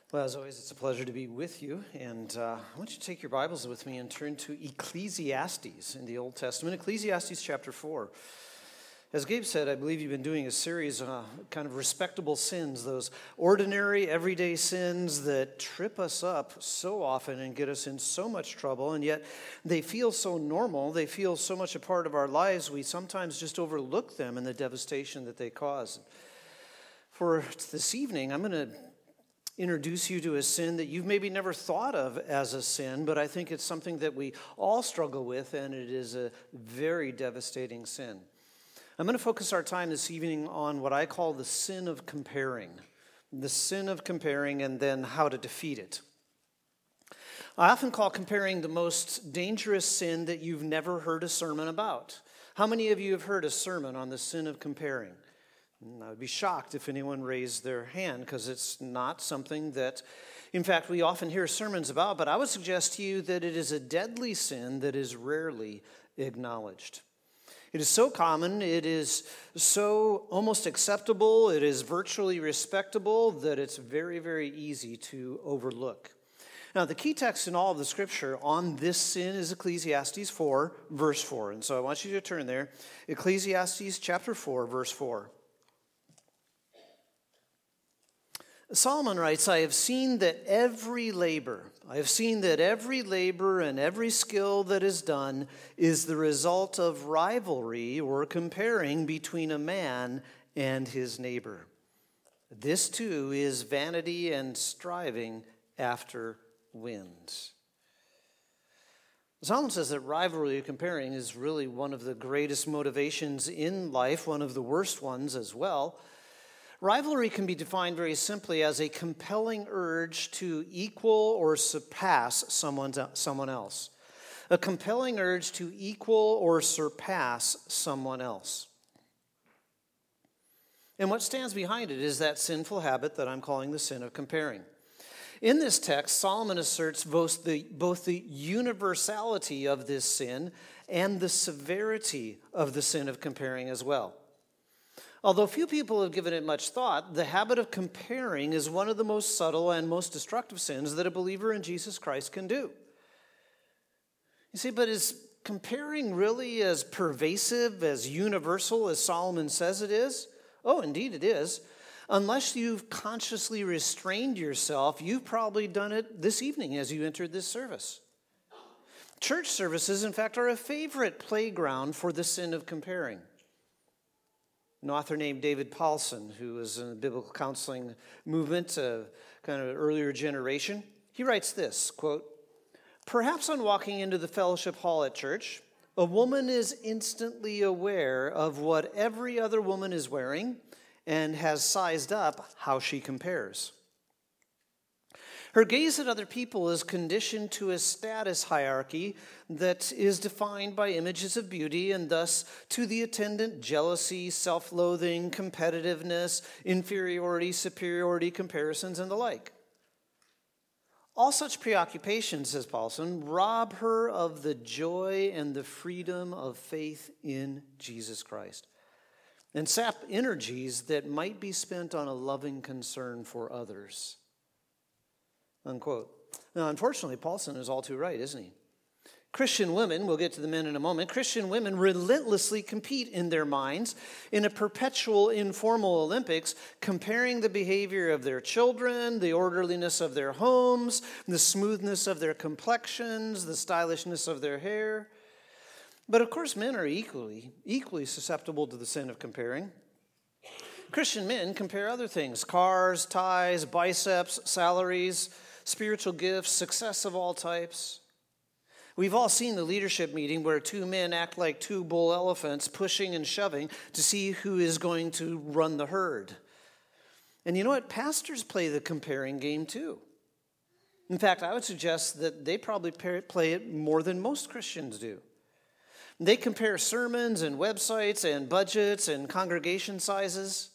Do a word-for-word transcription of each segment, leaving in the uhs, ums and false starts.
Well, as always, it's a pleasure to be with you, and uh, I want you to take your Bibles with me and turn to Ecclesiastes in the Old Testament, Ecclesiastes chapter four. As Gabe said, I believe you've been doing a series on uh, kind of respectable sins, those ordinary, everyday sins that trip us up so often and get us in so much trouble, and yet they feel so normal, they feel so much a part of our lives, we sometimes just overlook them and the devastation that they cause. For this evening, I'm going to introduce you to a sin that you've maybe never thought of as a sin, but I think it's something that we all struggle with, and it is a very devastating sin. I'm going to focus our time this evening on what I call the sin of comparing, the sin of comparing and then how to defeat it. I often call comparing the most dangerous sin that you've never heard a sermon about. How many of you have heard a sermon on the sin of comparing? I would be shocked if anyone raised their hand because it's not something that, in fact, we often hear sermons about, but I would suggest to you that it is a deadly sin that is rarely acknowledged. It is so common, it is so almost acceptable, it is virtually respectable that it's very, very easy to overlook. Now, the key text in all of the scripture on this sin is Ecclesiastes four, verse four. And so I want you to turn there. Ecclesiastes chapter four, verse four. Solomon writes, I have seen that every labor, I have seen that every labor and every skill that is done is the result of rivalry or comparing between a man and his neighbor. This too is vanity and striving after wind. Solomon says that rivalry or comparing is really one of the greatest motivations in life, one of the worst ones as well. Rivalry can be defined very simply as a compelling urge to equal or surpass someone, someone else. A compelling urge to equal or surpass someone else. And what stands behind it is that sinful habit that I'm calling the sin of comparing. In this text, Solomon asserts both the, both the universality of this sin and the severity of the sin of comparing as well. Although few people have given it much thought, the habit of comparing is one of the most subtle and most destructive sins that a believer in Jesus Christ can do. You see, but is comparing really as pervasive, as universal as Solomon says it is? Oh, indeed it is. Unless you've consciously restrained yourself, you've probably done it this evening as you entered this service. Church services, in fact, are a favorite playground for the sin of comparing. An author named David Paulson, who was in the biblical counseling movement, a kind of earlier generation, he writes this, quote, perhaps on walking into the fellowship hall at church, a woman is instantly aware of what every other woman is wearing and has sized up how she compares. Her gaze at other people is conditioned to a status hierarchy that is defined by images of beauty and thus to the attendant jealousy, self-loathing, competitiveness, inferiority, superiority, comparisons, and the like. All such preoccupations, says Paulson, rob her of the joy and the freedom of faith in Jesus Christ and sap energies that might be spent on a loving concern for others. Unquote. Now, unfortunately, Paulson is all too right, isn't he? Christian women, we'll get to the men in a moment, Christian women relentlessly compete in their minds in a perpetual informal Olympics, comparing the behavior of their children, the orderliness of their homes, the smoothness of their complexions, the stylishness of their hair. But of course, men are equally, equally susceptible to the sin of comparing. Christian men compare other things, cars, ties, biceps, salaries, spiritual gifts, success of all types. We've all seen the leadership meeting where two men act like two bull elephants pushing and shoving to see who is going to run the herd. And you know what? Pastors play the comparing game too. In fact, I would suggest that they probably play it more than most Christians do. They compare sermons and websites and budgets and congregation sizes.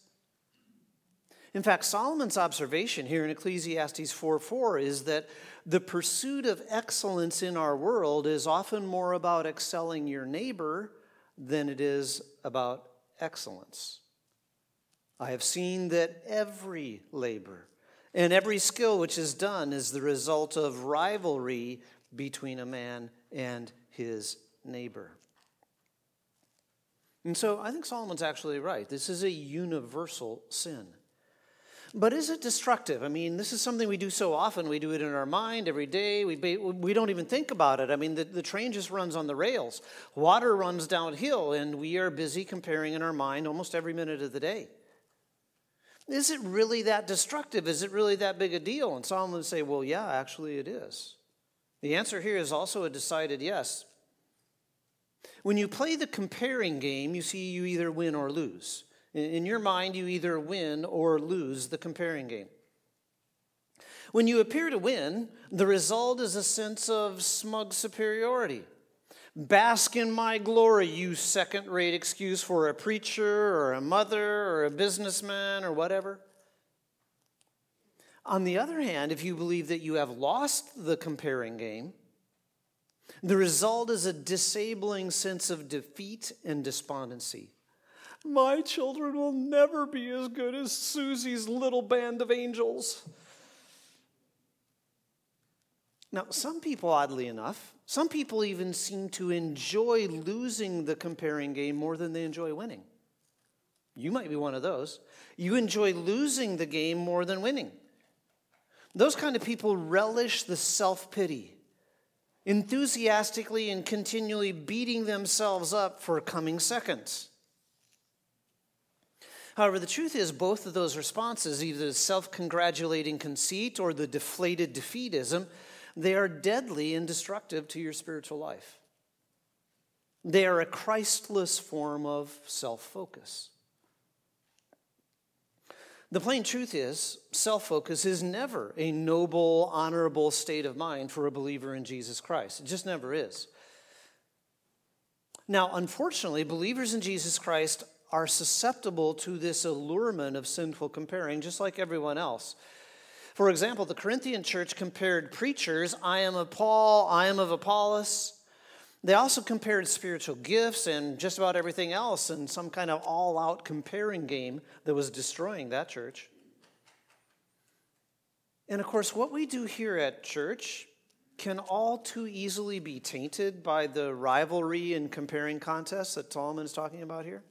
In fact, Solomon's observation here in Ecclesiastes four four is that the pursuit of excellence in our world is often more about excelling your neighbor than it is about excellence. I have seen that every labor And every skill which is done is the result of rivalry between a man and his neighbor. And so I think Solomon's actually right. This is a universal sin. But is it destructive? I mean, this is something we do so often. We do it in our mind every day. We, we don't even think about it. I mean, the, the train just runs on the rails. Water runs downhill, and we are busy comparing in our mind almost every minute of the day. Is it really that destructive? Is it really that big a deal? And Solomon would say, well, yeah, actually it is. The answer here is also a decided yes. When you play the comparing game, you see you either win or lose. In your mind, you either win or lose the comparing game. When you appear to win, the result is a sense of smug superiority. Bask in my glory, you second-rate excuse for a preacher or a mother or a businessman or whatever. On the other hand, if you believe that you have lost the comparing game, the result is a disabling sense of defeat and despondency. My children will never be as good as Susie's little band of angels. Now, some people, oddly enough, some people even seem to enjoy losing the comparing game more than they enjoy winning. You might be one of those. You enjoy losing the game more than winning. Those kind of people relish the self-pity, enthusiastically and continually beating themselves up for coming seconds. However, the truth is both of those responses, either the self-congratulating conceit or the deflated defeatism, they are deadly and destructive to your spiritual life. They are a Christless form of self-focus. The plain truth is, self-focus is never a noble, honorable state of mind for a believer in Jesus Christ. It just never is. Now, unfortunately, believers in Jesus Christ are susceptible to this allurement of sinful comparing, just like everyone else. For example, the Corinthian church compared preachers, I am of Paul, I am of Apollos. They also compared spiritual gifts and just about everything else in some kind of all-out comparing game that was destroying that church. And of course, what we do here at church can all too easily be tainted by the rivalry and comparing contests that Solomon is talking about here.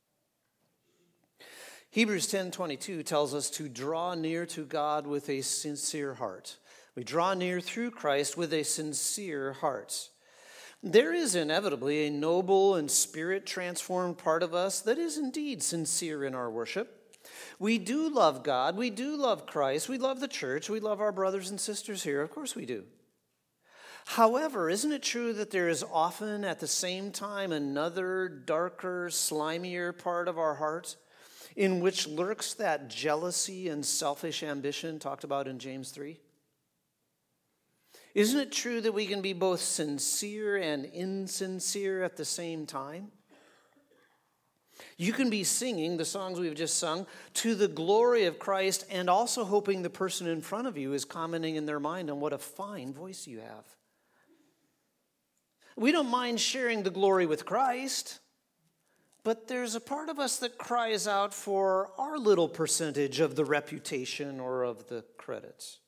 Hebrews ten twenty-two tells us to draw near to God with a sincere heart. We draw near through Christ with a sincere heart. There is inevitably a noble and spirit-transformed part of us that is indeed sincere in our worship. We do love God. We do love Christ. We love the church. We love our brothers and sisters here. Of course we do. However, isn't it true that there is often at the same time another darker, slimier part of our heart in which lurks that jealousy and selfish ambition talked about in James three? Isn't it true that we can be both sincere and insincere at the same time? You can be singing the songs we've just sung to the glory of Christ and also hoping the person in front of you is commenting in their mind on what a fine voice you have. We don't mind sharing the glory with Christ, but there's a part of us that cries out for our little percentage of the reputation or of the credits.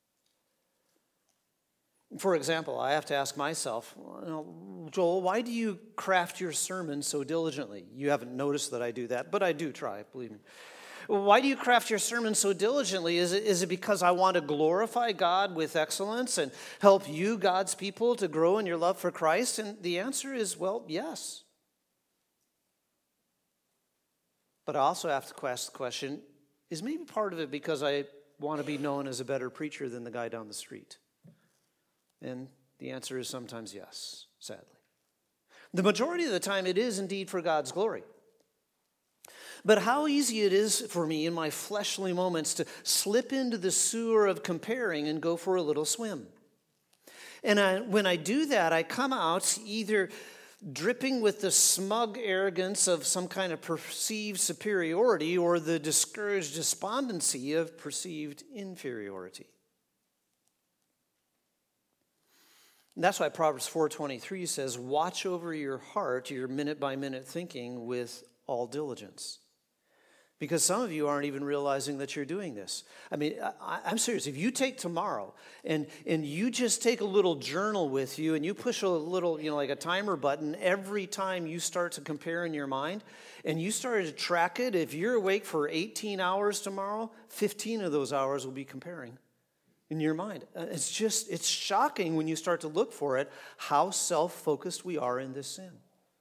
For example, I have to ask myself, well, Joel, why do you craft your sermon so diligently? You haven't noticed that I do that, but I do try, believe me. Why do you craft your sermon so diligently? Is it, is it because I want to glorify God with excellence and help you, God's people, to grow in your love for Christ? And the answer is, well, yes. But I also have to ask the question, is maybe part of it because I want to be known as a better preacher than the guy down the street? And the answer is sometimes yes, sadly. The majority of the time, it is indeed for God's glory. But how easy it is for me in my fleshly moments to slip into the sewer of comparing and go for a little swim. And I, when I do that, I come out either dripping with the smug arrogance of some kind of perceived superiority or the discouraged despondency of perceived inferiority. And that's why Proverbs four twenty-three says, watch over your heart, your minute-by-minute thinking with all diligence. Because some of you aren't even realizing that you're doing this. I mean, I, I'm serious. If you take tomorrow and, and you just take a little journal with you and you push a little, you know, like a timer button every time you start to compare in your mind and you started to track it, if you're awake for eighteen hours tomorrow, fifteen of those hours will be comparing in your mind. It's just, it's shocking when you start to look for it, how self-focused we are in this sin.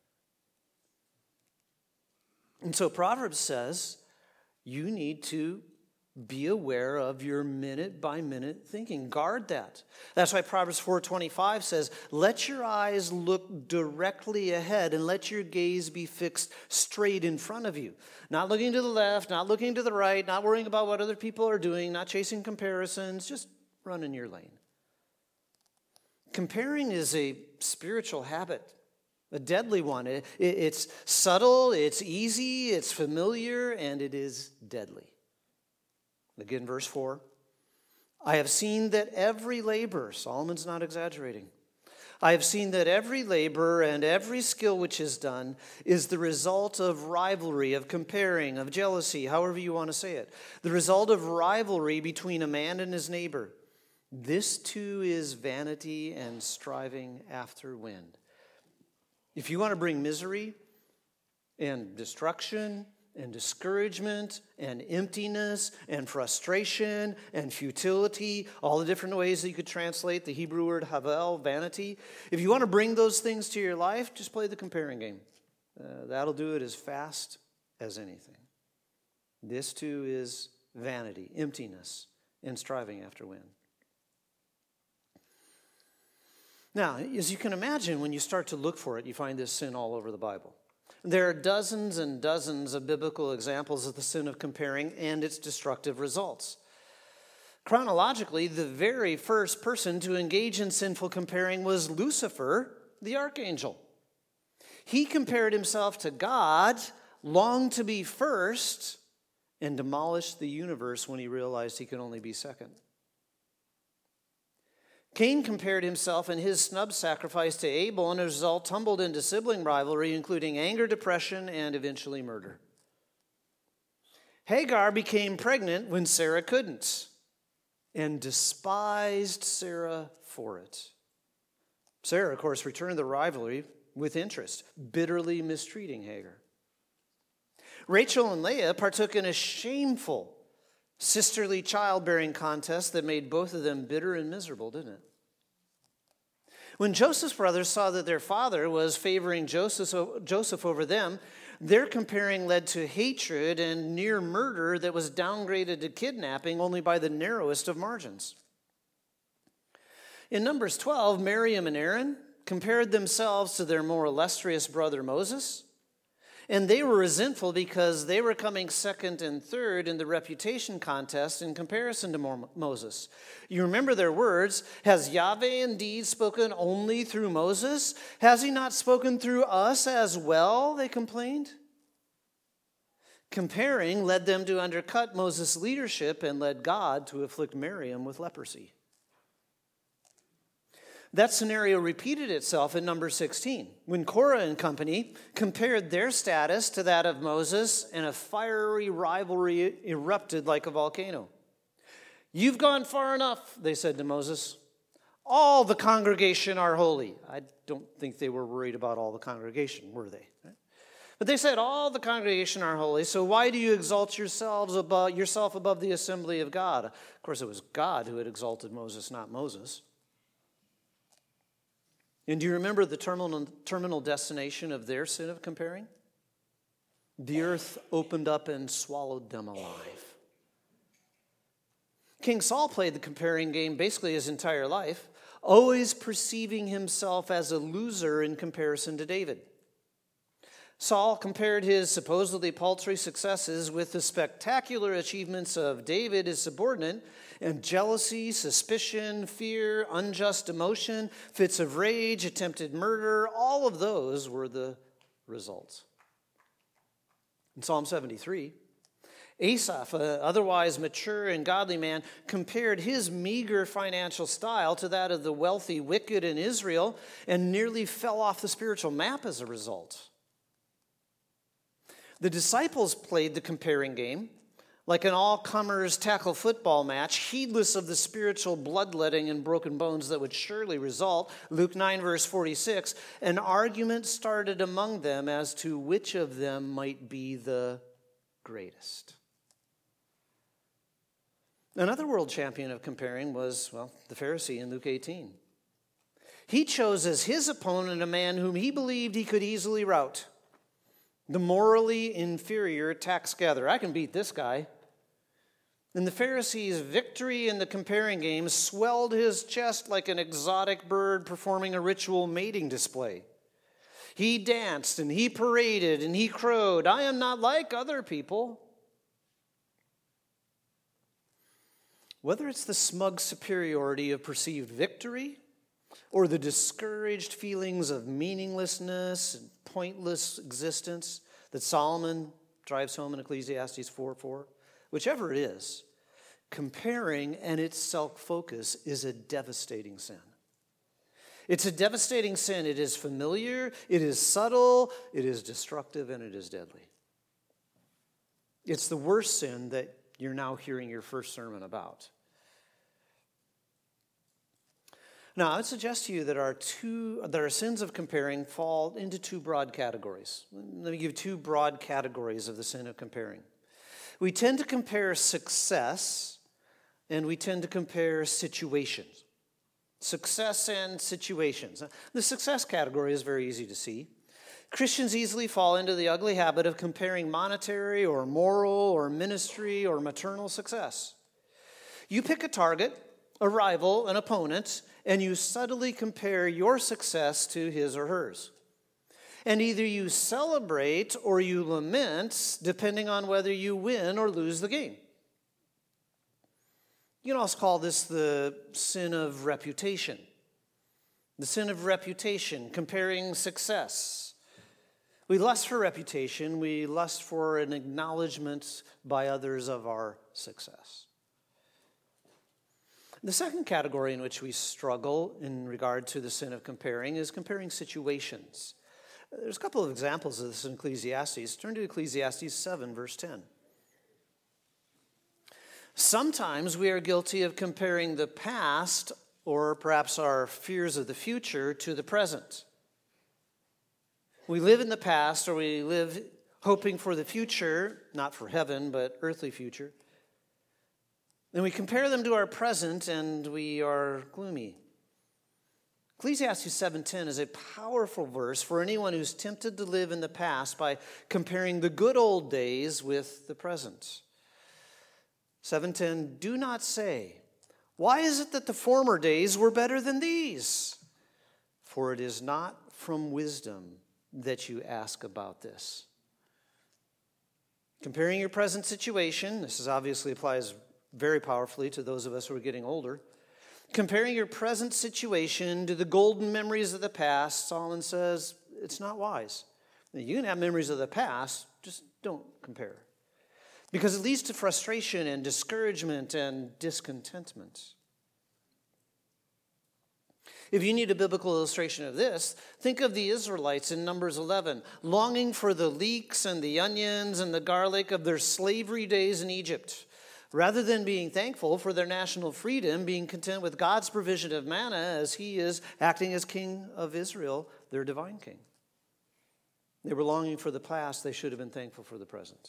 And so Proverbs says, you need to be aware of your minute-by-minute thinking. Guard that. That's why Proverbs four twenty-five says, let your eyes look directly ahead and let your gaze be fixed straight in front of you. Not looking to the left, not looking to the right, not worrying about what other people are doing, not chasing comparisons, just run in your lane. Comparing is a spiritual habit. A deadly one. It, it, it's subtle, it's easy, it's familiar, and it is deadly. Again, verse four. I have seen that every labor, Solomon's not exaggerating, I have seen that every labor and every skill which is done is the result of rivalry, of comparing, of jealousy, however you want to say it. The result of rivalry between a man and his neighbor. This too is vanity and striving after wind. If you want to bring misery and destruction and discouragement and emptiness and frustration and futility, all the different ways that you could translate the Hebrew word havel, vanity, if you want to bring those things to your life, just play the comparing game. Uh, that'll do it as fast as anything. This too is vanity, emptiness, and striving after wind. Now, as you can imagine, when you start to look for it, you find this sin all over the Bible. There are dozens and dozens of biblical examples of the sin of comparing and its destructive results. Chronologically, the very first person to engage in sinful comparing was Lucifer, the archangel. He compared himself to God, longed to be first, and demolished the universe when he realized he could only be second. Cain compared himself and his snub sacrifice to Abel, and as a result tumbled into sibling rivalry, including anger, depression, and eventually murder. Hagar became pregnant when Sarah couldn't, and despised Sarah for it. Sarah, of course, returned the rivalry with interest, bitterly mistreating Hagar. Rachel and Leah partook in a shameful sisterly childbearing contest that made both of them bitter and miserable, didn't it? When Joseph's brothers saw that their father was favoring Joseph, Joseph over them, their comparing led to hatred and near murder that was downgraded to kidnapping only by the narrowest of margins. In Numbers twelve, Miriam and Aaron compared themselves to their more illustrious brother Moses. And they were resentful because they were coming second and third in the reputation contest in comparison to Moses. You remember their words, has Yahweh indeed spoken only through Moses? Has he not spoken through us as well, they complained. Comparing led them to undercut Moses' leadership and led God to afflict Miriam with leprosy. That scenario repeated itself in number sixteen, when Korah and company compared their status to that of Moses, and a fiery rivalry erupted like a volcano. You've gone far enough, they said to Moses. All the congregation are holy. I don't think they were worried about all the congregation, were they? But they said, all the congregation are holy, so why do you exalt yourselves above, yourself above the assembly of God? Of course, it was God who had exalted Moses, not Moses. And do you remember the terminal, terminal destination of their sin of comparing? The earth opened up and swallowed them alive. King Saul played the comparing game basically his entire life, always perceiving himself as a loser in comparison to David. Saul compared his supposedly paltry successes with the spectacular achievements of David, his subordinate, and jealousy, suspicion, fear, unjust emotion, fits of rage, attempted murder, all of those were the results. In Psalm seventy-three, Asaph, an otherwise mature and godly man, compared his meager financial style to that of the wealthy wicked in Israel and nearly fell off the spiritual map as a result. The disciples played the comparing game like an all-comers tackle football match, heedless of the spiritual bloodletting and broken bones that would surely result. Luke nine, verse forty-six, an argument started among them as to which of them might be the greatest. Another world champion of comparing was, well, the Pharisee in Luke eighteen. He chose as his opponent a man whom he believed he could easily rout, the morally inferior tax gatherer. I can beat this guy. And the Pharisee's victory in the comparing game swelled his chest like an exotic bird performing a ritual mating display. He danced and he paraded and he crowed, "I am not like other people." Whether it's the smug superiority of perceived victory or the discouraged feelings of meaninglessness and pointless existence that Solomon drives home in Ecclesiastes four four, whichever it is, comparing and its self-focus is a devastating sin. It's a devastating sin. It is familiar, it is subtle, it is destructive, and it is deadly. It's the worst sin that you're now hearing your first sermon about. Now, I would suggest to you that our two that our sins of comparing fall into two broad categories. Let me give two broad categories of the sin of comparing. We tend to compare success, and we tend to compare situations. Success and situations. The success category is very easy to see. Christians easily fall into the ugly habit of comparing monetary or moral or ministry or maternal success. You pick a target, a rival, an opponent, and you subtly compare your success to his or hers. And either you celebrate or you lament, depending on whether you win or lose the game. You can also call this the sin of reputation. The sin of reputation, comparing success. We lust for reputation. We lust for an acknowledgement by others of our success. The second category in which we struggle in regard to the sin of comparing is comparing situations. There's a couple of examples of this in Ecclesiastes. Turn to Ecclesiastes seven, verse ten. Sometimes we are guilty of comparing the past, or perhaps our fears of the future, to the present. We live in the past, or we live hoping for the future, not for heaven, but earthly future. And we compare them to our present, and we are gloomy. Ecclesiastes seven ten is a powerful verse for anyone who's tempted to live in the past by comparing the good old days with the present. seven ten, do not say, "Why is it that the former days were better than these?" For it is not from wisdom that you ask about this. Comparing your present situation, this is obviously applies very powerfully to those of us who are getting older. Comparing your present situation to the golden memories of the past, Solomon says, it's not wise. You can have memories of the past, just don't compare. Because it leads to frustration and discouragement and discontentment. If you need a biblical illustration of this, think of the Israelites in Numbers eleven, longing for the leeks and the onions and the garlic of their slavery days in Egypt. Rather than being thankful for their national freedom, being content with God's provision of manna as he is acting as king of Israel, their divine king. They were longing for the past. They should have been thankful for the present.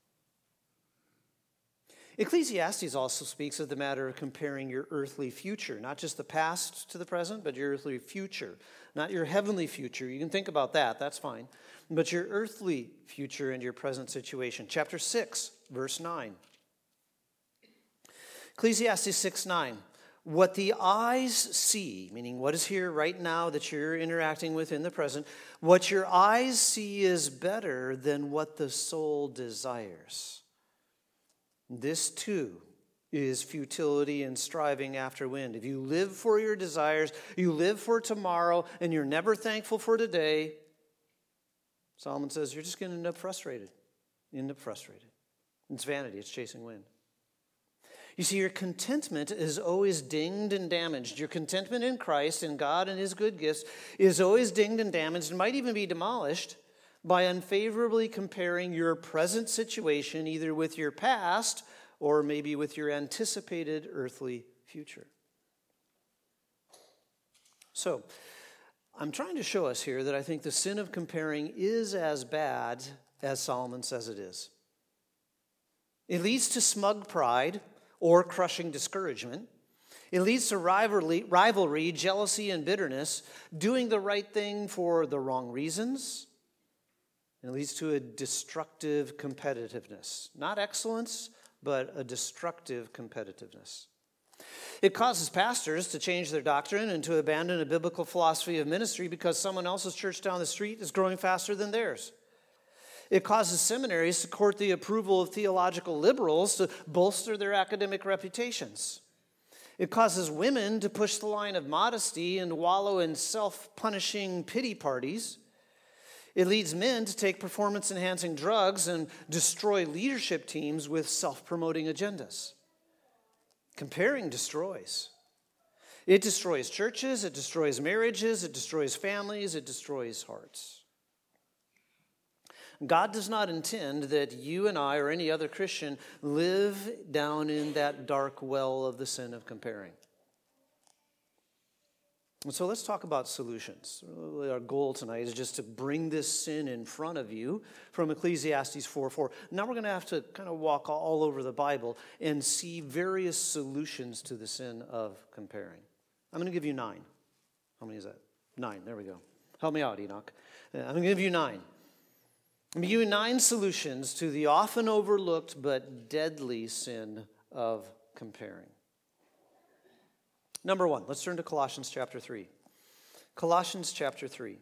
Ecclesiastes also speaks of the matter of comparing your earthly future, not just the past to the present, but your earthly future, not your heavenly future. You can think about that, that's fine. But your earthly future and your present situation. Chapter six, verse nine. Ecclesiastes six nine, what the eyes see, meaning what is here right now that you're interacting with in the present, what your eyes see is better than what the soul desires. This too is futility and striving after wind. If you live for your desires, you live for tomorrow, and you're never thankful for today, Solomon says you're just going to end up frustrated. You end up frustrated. It's vanity. It's chasing wind. You see, your contentment is always dinged and damaged. Your contentment in Christ, in God and his good gifts, is always dinged and damaged and might even be demolished by unfavorably comparing your present situation either with your past or maybe with your anticipated earthly future. So, I'm trying to show us here that I think the sin of comparing is as bad as Solomon says it is. It leads to smug pride or crushing discouragement. It leads to rivalry, rivalry, jealousy, and bitterness, doing the right thing for the wrong reasons. And it leads to a destructive competitiveness. Not excellence, but a destructive competitiveness. It causes pastors to change their doctrine and to abandon a biblical philosophy of ministry because someone else's church down the street is growing faster than theirs. It causes seminaries to court the approval of theological liberals to bolster their academic reputations. It causes women to push the line of modesty and wallow in self-punishing pity parties. It leads men to take performance-enhancing drugs and destroy leadership teams with self-promoting agendas. Comparing destroys. It destroys churches, it destroys marriages, it destroys families, it destroys hearts. God does not intend that you and I or any other Christian live down in that dark well of the sin of comparing. And so let's talk about solutions. Our goal tonight is just to bring this sin in front of you from Ecclesiastes four four. Now we're going to have to kind of walk all over the Bible and see various solutions to the sin of comparing. I'm going to give you nine. How many is that? Nine. There we go. Help me out, Enoch. I'm going to give you nine. I'm going to give you nine solutions to the often overlooked but deadly sin of comparing. Number one, let's turn to Colossians chapter three. Colossians chapter three.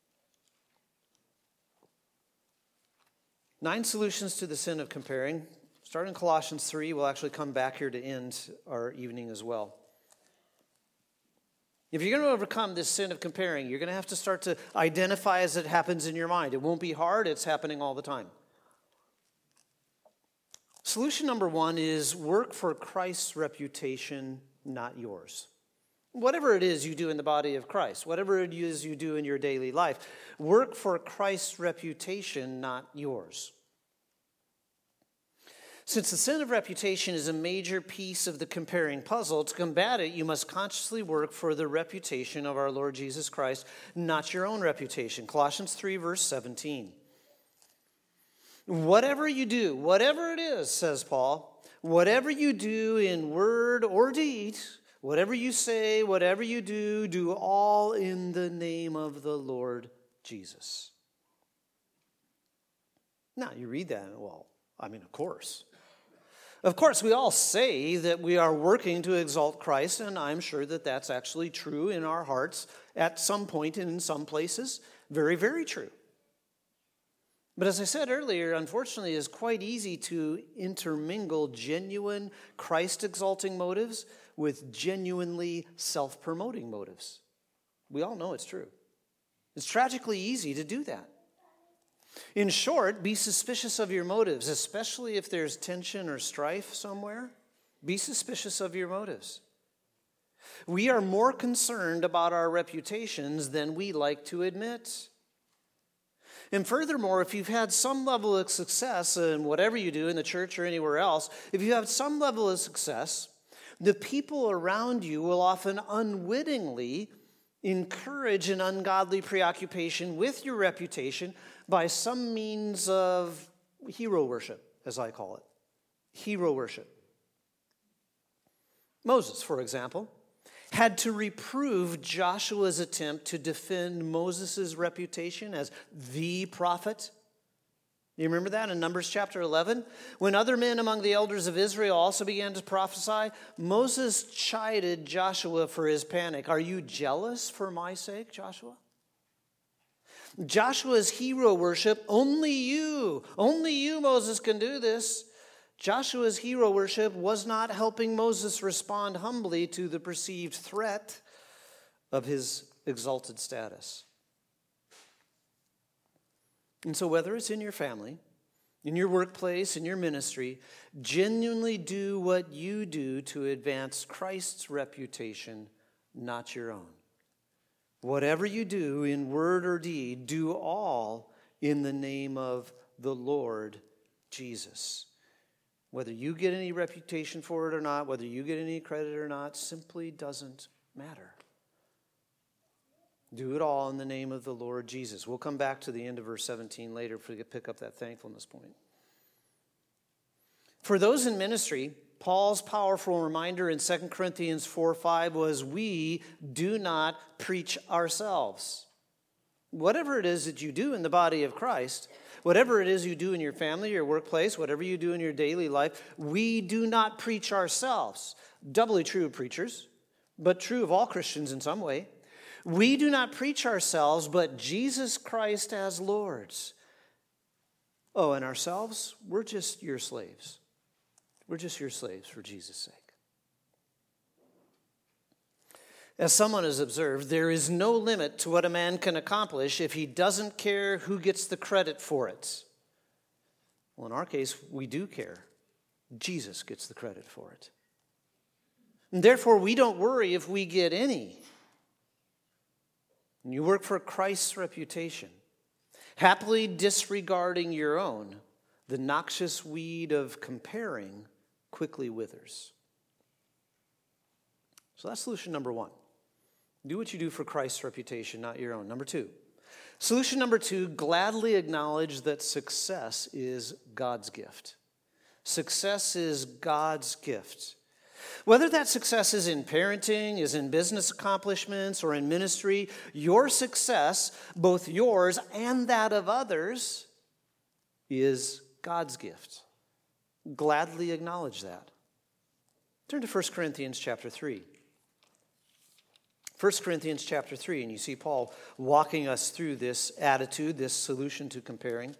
Nine solutions to the sin of comparing. Starting in Colossians three, we'll actually come back here to end our evening as well. If you're going to overcome this sin of comparing, you're going to have to start to identify as it happens in your mind. It won't be hard, it's happening all the time. Solution number one is work for Christ's reputation, not yours. Whatever it is you do in the body of Christ, whatever it is you do in your daily life, work for Christ's reputation, not yours. Since the sin of reputation is a major piece of the comparing puzzle, to combat it, you must consciously work for the reputation of our Lord Jesus Christ, not your own reputation. Colossians three, verse seventeen. Whatever you do, whatever it is, says Paul, whatever you do in word or deed, whatever you say, whatever you do, do all in the name of the Lord Jesus. Now, you read that, well, I mean, of course. Of course, we all say that we are working to exalt Christ, and I'm sure that that's actually true in our hearts at some point and in some places. Very, very true. But as I said earlier, unfortunately, it's quite easy to intermingle genuine Christ-exalting motives with genuinely self-promoting motives. We all know it's true. It's tragically easy to do that. In short, be suspicious of your motives, especially if there's tension or strife somewhere. Be suspicious of your motives. We are more concerned about our reputations than we like to admit. And furthermore, if you've had some level of success in whatever you do in the church or anywhere else, if you have some level of success, the people around you will often unwittingly encourage an ungodly preoccupation with your reputation by some means of hero worship, as I call it. Hero worship. Moses, for example, had to reprove Joshua's attempt to defend Moses' reputation as the prophet. You remember that in Numbers chapter eleven? When other men among the elders of Israel also began to prophesy, Moses chided Joshua for his panic. Are you jealous for my sake, Joshua? Joshua's hero worship, only you, only you, Moses, can do this. Joshua's hero worship was not helping Moses respond humbly to the perceived threat of his exalted status. And so whether it's in your family, in your workplace, in your ministry, genuinely do what you do to advance Christ's reputation, not your own. Whatever you do in word or deed, do all in the name of the Lord Jesus. Whether you get any reputation for it or not, whether you get any credit or not, simply doesn't matter. Do it all in the name of the Lord Jesus. We'll come back to the end of verse seventeen later if we pick up that thankfulness point. For those in ministry, Paul's powerful reminder in Second Corinthians four five was, we do not preach ourselves. Whatever it is that you do in the body of Christ, whatever it is you do in your family, your workplace, whatever you do in your daily life, we do not preach ourselves. Doubly true of preachers, but true of all Christians in some way. We do not preach ourselves, but Jesus Christ as Lord's. Oh, and ourselves, we're just your slaves. We're just your slaves for Jesus' sake. As someone has observed, there is no limit to what a man can accomplish if he doesn't care who gets the credit for it. Well, in our case, we do care. Jesus gets the credit for it. And therefore, we don't worry if we get any. And you work for Christ's reputation, happily disregarding your own. The noxious weed of comparing quickly withers. So that's solution number one. Do what you do for Christ's reputation, not your own. Number two. Solution number two, gladly acknowledge that success is God's gift. Success is God's gift. Whether that success is in parenting, is in business accomplishments, or in ministry, your success, both yours and that of others, is God's gift. Gladly acknowledge that. Turn to First Corinthians chapter three. First Corinthians chapter three, and you see Paul walking us through this attitude, this solution to comparing.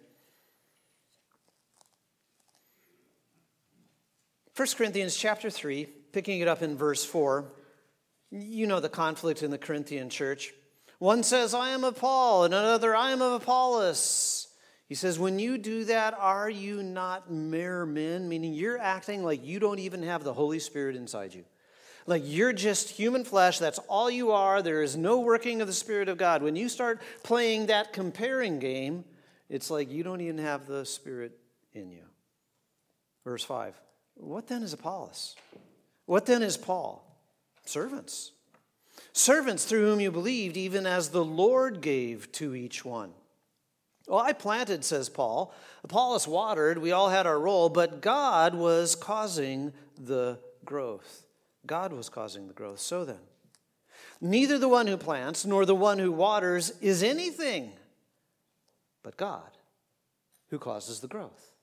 First Corinthians chapter three, picking it up in verse four. You know the conflict in the Corinthian church. One says, I am of Paul, and another, I am of Apollos. He says, when you do that, are you not mere men? Meaning you're acting like you don't even have the Holy Spirit inside you. Like you're just human flesh, that's all you are. There is no working of the Spirit of God. When you start playing that comparing game, it's like you don't even have the Spirit in you. Verse five, what then is Apollos? What then is Paul? Servants. Servants through whom you believed, even as the Lord gave to each one. Well, I planted, says Paul. Apollos watered. We all had our role, but God was causing the growth. God was causing the growth. So then, neither the one who plants nor the one who waters is anything, but God who causes the growth.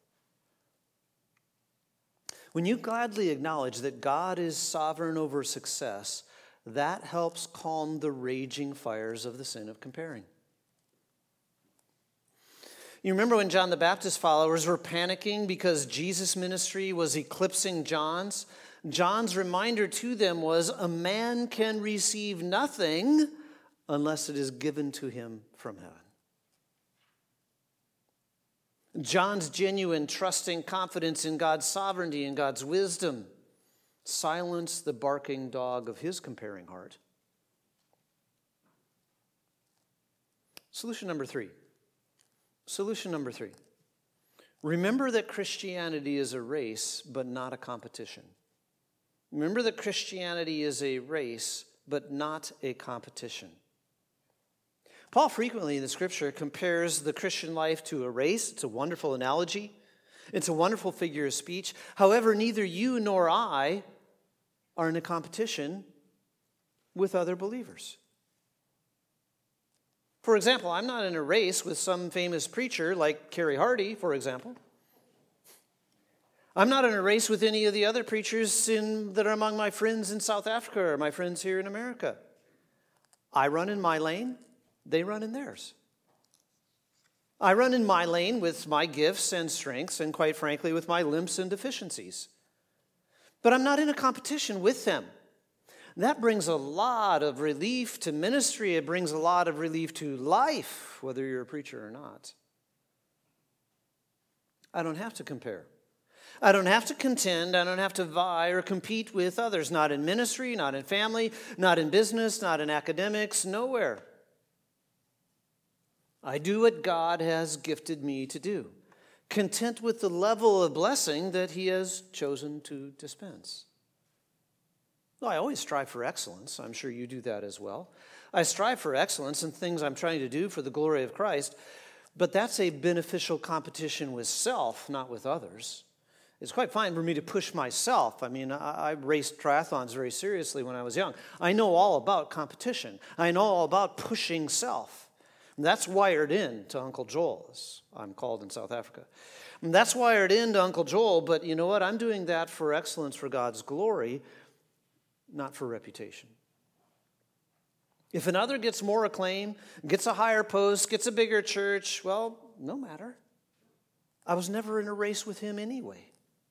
When you gladly acknowledge that God is sovereign over success, that helps calm the raging fires of the sin of comparing. You remember when John the Baptist followers were panicking because Jesus' ministry was eclipsing John's? John's reminder to them was, a man can receive nothing unless it is given to him from heaven. John's genuine, trusting confidence in God's sovereignty and God's wisdom silenced the barking dog of his comparing heart. Solution number three. Solution number three. Remember that Christianity is a race, but not a competition. Remember that Christianity is a race, but not a competition. Paul frequently in the Scripture compares the Christian life to a race. It's a wonderful analogy. It's a wonderful figure of speech. However, neither you nor I are in a competition with other believers. For example, I'm not in a race with some famous preacher like Kerry Hardy, for example. I'm not in a race with any of the other preachers in, that are among my friends in South Africa or my friends here in America. I run in my lane, they run in theirs. I run in my lane with my gifts and strengths and, quite frankly, with my limps and deficiencies. But I'm not in a competition with them. That brings a lot of relief to ministry. It brings a lot of relief to life, whether you're a preacher or not. I don't have to compare. I don't have to contend. I don't have to vie or compete with others. Not in ministry, not in family, not in business, not in academics, nowhere. I do what God has gifted me to do, content with the level of blessing that he has chosen to dispense. Well, I always strive for excellence. I'm sure you do that as well. I strive for excellence in things I'm trying to do for the glory of Christ, but that's a beneficial competition with self, not with others. It's quite fine for me to push myself. I mean, I, I raced triathlons very seriously when I was young. I know all about competition. I know all about pushing self. And that's wired in to Uncle Joel, as I'm called in South Africa. And that's wired into Uncle Joel, but you know what? I'm doing that for excellence, for God's glory, not for reputation. If another gets more acclaim, gets a higher post, gets a bigger church, well, no matter. I was never in a race with him anyway.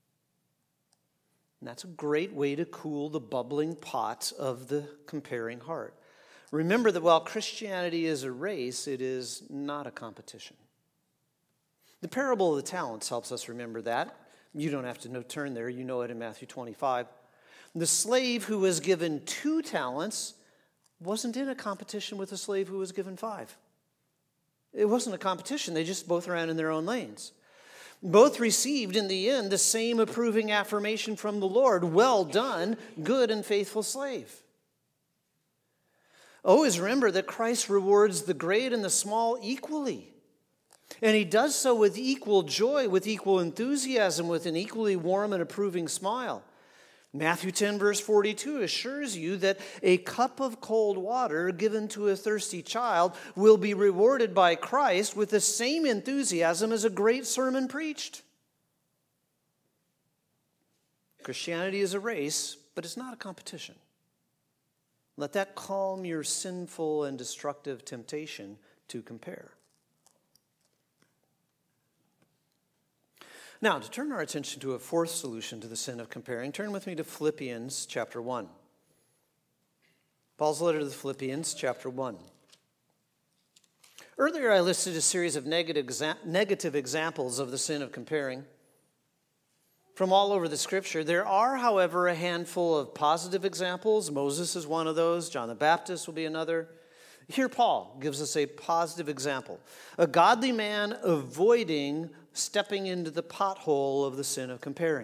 And that's a great way to cool the bubbling pot of the comparing heart. Remember that while Christianity is a race, it is not a competition. The parable of the talents helps us remember that. You don't have to know, turn there. You know it in Matthew twenty-five. The slave who was given two talents wasn't in a competition with the slave who was given five. It wasn't a competition. They just both ran in their own lanes. Both received in the end the same approving affirmation from the Lord. Well done, good and faithful slave. Always remember that Christ rewards the great and the small equally. And he does so with equal joy, with equal enthusiasm, with an equally warm and approving smile. Matthew ten, verse forty-two assures you that a cup of cold water given to a thirsty child will be rewarded by Christ with the same enthusiasm as a great sermon preached. Christianity is a race, but it's not a competition. Let that calm your sinful and destructive temptation to compare. Now, to turn our attention to a fourth solution to the sin of comparing, turn with me to Philippians chapter one. Paul's letter to the Philippians chapter one. Earlier, I listed a series of negative examples of the sin of comparing from all over the Scripture. There are, however, a handful of positive examples. Moses is one of those. John the Baptist will be another. Here, Paul gives us a positive example. A godly man avoiding stepping into the pothole of the sin of comparing.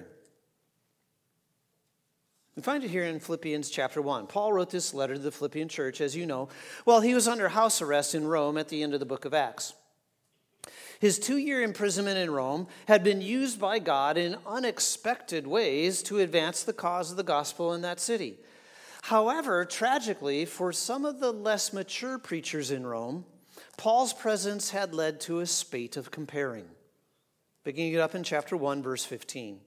We find it here in Philippians chapter one. Paul wrote this letter to the Philippian church, as you know, while he was under house arrest in Rome at the end of the book of Acts. His two-year imprisonment in Rome had been used by God in unexpected ways to advance the cause of the gospel in that city. However, tragically, for some of the less mature preachers in Rome, Paul's presence had led to a spate of comparing. Picking it up in chapter one, verse fifteen.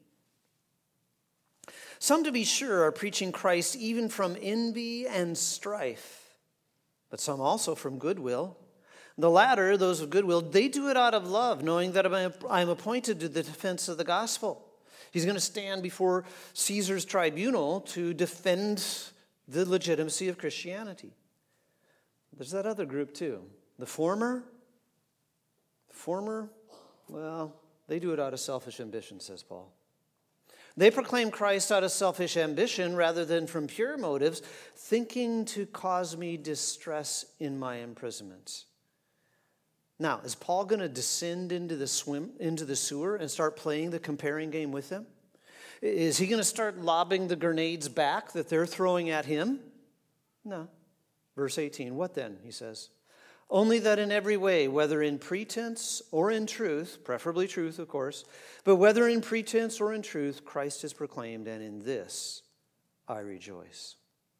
Some, to be sure, are preaching Christ even from envy and strife, but some also from goodwill. The latter, those of goodwill, they do it out of love, knowing that I am appointed to the defense of the gospel. He's going to stand before Caesar's tribunal to defend the legitimacy of Christianity. There's that other group too. The former, the former, well, they do it out of selfish ambition, says Paul. They proclaim Christ out of selfish ambition rather than from pure motives, thinking to cause me distress in my imprisonment. Now, is Paul going to descend into the swim into the sewer and start playing the comparing game with them? Is he going to start lobbing the grenades back that they're throwing at him? No. Verse eighteen, what then, he says? Only that in every way, whether in pretense or in truth, preferably truth, of course, but whether in pretense or in truth, Christ is proclaimed, and in this I rejoice.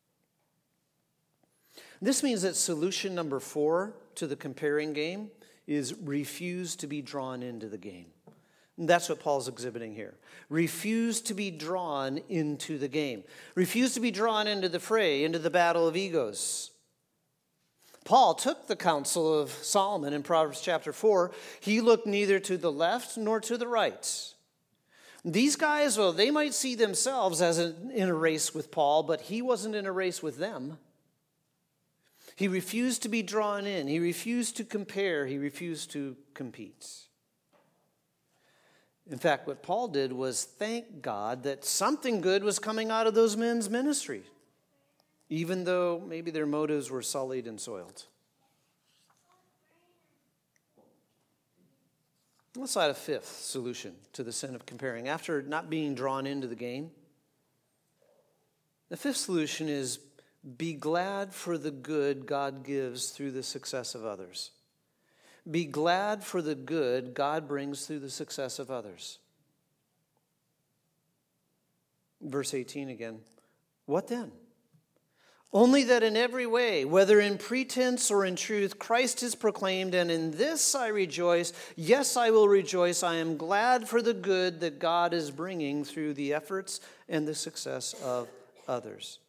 This means that solution number four to the comparing game is refuse to be drawn into the game. And that's what Paul's exhibiting here. Refuse to be drawn into the game. Refuse to be drawn into the fray, into the battle of egos. Paul took the counsel of Solomon in Proverbs chapter four. He looked neither to the left nor to the right. These guys, well, they might see themselves as in a race with Paul, but he wasn't in a race with them. He refused to be drawn in. He refused to compare. He refused to compete. In fact, what Paul did was thank God that something good was coming out of those men's ministry, even though maybe their motives were sullied and soiled. Let's add a fifth solution to the sin of comparing. After not being drawn into the game, the fifth solution is be glad for the good God gives through the success of others. Be glad for the good God brings through the success of others. Verse eighteen again. What then? Only that in every way, whether in pretense or in truth, Christ is proclaimed, and in this I rejoice. Yes, I will rejoice. I am glad for the good that God is bringing through the efforts and the success of others.